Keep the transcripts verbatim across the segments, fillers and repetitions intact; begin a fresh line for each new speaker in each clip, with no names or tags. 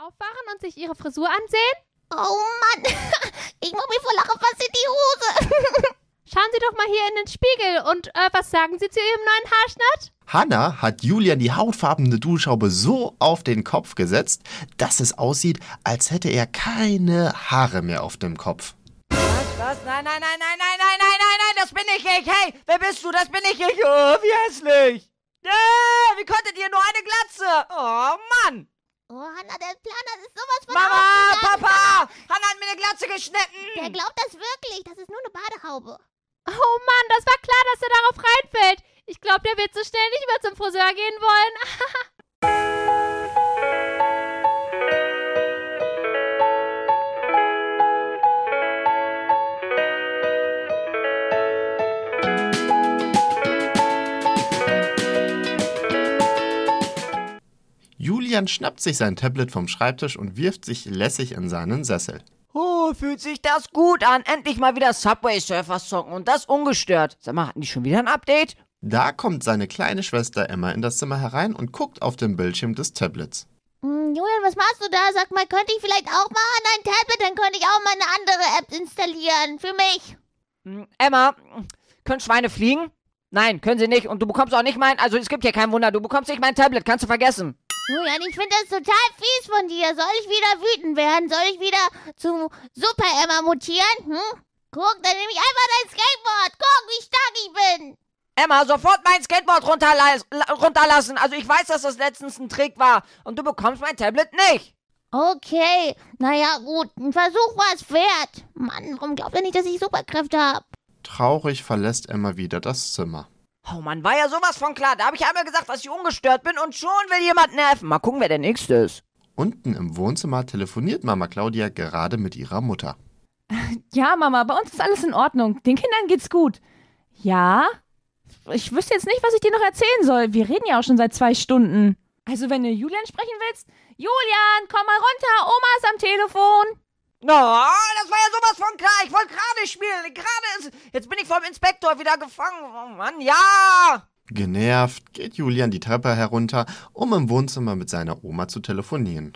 aufwachen und sich ihre Frisur ansehen?
Oh Mann, ich muss mir vor Lachen fast in die Hose.
Schauen Sie doch mal hier in den Spiegel und äh, was sagen Sie zu Ihrem neuen Haarschnitt?
Hanna hat Julian die hautfarbene Duschhaube so auf den Kopf gesetzt, dass es aussieht, als hätte er keine Haare mehr auf dem Kopf.
Was, was? Nein, nein, nein, nein, nein, nein, nein, nein, nein, das bin ich ich. Hey, wer bist du? Das bin ich ich. Oh, wie hässlich. Äh, wie konntet ihr nur eine Glatze? Oh, Mann.
Oh, Hanna, der Planer ist sowas von
Mama,
aufgegangen.
Papa, Hanna hat mir eine Glatze geschnitten.
Der glaubt das wirklich. Das ist nur eine Badehaube.
Oh Mann, das war klar, dass er darauf reinfällt. Ich glaube, der wird so schnell nicht mehr zum Friseur gehen wollen.
Julian schnappt sich sein Tablet vom Schreibtisch und wirft sich lässig in seinen Sessel.
Oh, fühlt sich das gut an. Endlich mal wieder Subway Surfers zocken und das ungestört. Sag mal, hatten die schon wieder ein Update?
Da kommt seine kleine Schwester Emma in das Zimmer herein und guckt auf den Bildschirm des Tablets.
Hm, Julian, was machst du da? Sag mal, könnte ich vielleicht auch mal an dein Tablet, dann könnte ich auch mal eine andere App installieren. Für mich.
Hm, Emma, können Schweine fliegen? Nein, können sie nicht. Und du bekommst auch nicht mein... Also es gibt hier kein Wunder. Du bekommst nicht mein Tablet. Kannst du vergessen.
Julian, ich finde das total fies von dir. Soll ich wieder wütend werden? Soll ich wieder zu Super-Emma mutieren? Hm? Guck, dann nehme ich einfach dein Skateboard. Guck, wie stark ich bin.
Emma, sofort mein Skateboard runterla- runterlassen. Also ich weiß, dass das letztens ein Trick war. Und du bekommst mein Tablet nicht.
Okay, naja gut, ein Versuch war es wert. Mann, warum glaubt er nicht, dass ich Superkräfte habe?
Traurig verlässt Emma wieder das Zimmer.
Oh Mann, war ja sowas von klar. Da habe ich einmal gesagt, dass ich ungestört bin und schon will jemand nerven. Mal gucken, wer der Nächste ist.
Unten im Wohnzimmer telefoniert Mama Claudia gerade mit ihrer Mutter.
Ja, Mama, bei uns ist alles in Ordnung. Den Kindern geht's gut. Ja? Ich wüsste jetzt nicht, was ich dir noch erzählen soll. Wir reden ja auch schon seit zwei Stunden. Also, wenn du Julian sprechen willst... Julian, komm mal runter. Oma ist am Telefon.
No, das war ja sowas von klar. Ich wollte gerade spielen. Gerade ist... Jetzt bin ich vom Inspektor wieder gefangen. Oh Mann, ja!
Genervt geht Julian die Treppe herunter, um im Wohnzimmer mit seiner Oma zu telefonieren.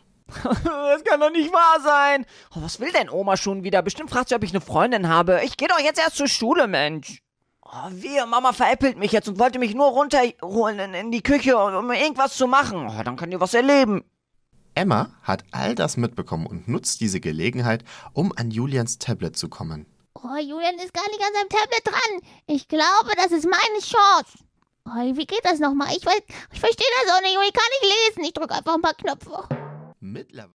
Das kann doch nicht wahr sein. Oh, was will denn Oma schon wieder? Bestimmt fragt sie, ob ich eine Freundin habe. Ich gehe doch jetzt erst zur Schule, Mensch. Oh, wehe, Mama veräppelt mich jetzt und wollte mich nur runterholen in, in die Küche, um irgendwas zu machen. Oh, dann kann ihr was erleben.
Emma hat all das mitbekommen und nutzt diese Gelegenheit, um an Julians Tablet zu kommen.
Oh, Julian ist gar nicht an seinem Tablet dran. Ich glaube, das ist meine Chance. Oh, wie geht das nochmal? Ich, weiß, ich verstehe das auch nicht. Ich kann nicht lesen. Ich drücke einfach ein paar Knöpfe.
Mittlerweile